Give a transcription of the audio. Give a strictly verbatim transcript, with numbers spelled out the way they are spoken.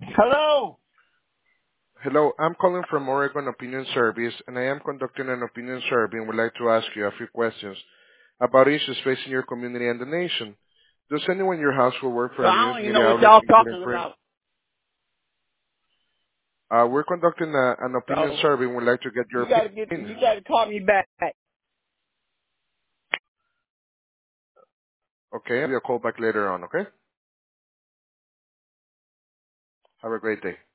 Hello. Hello, I'm calling from Oregon Opinion Service, and I am conducting an opinion survey and would like to ask you a few questions about issues facing your community and the nation. Does anyone in your house who work for Well, a I news don't even know media what outlet, y'all including talking print? about. Uh, we're conducting a, an opinion So survey and would like to get your you gotta get opinion. you gotta call me back. Okay, I'll give you a call back later on, okay? Have a great day.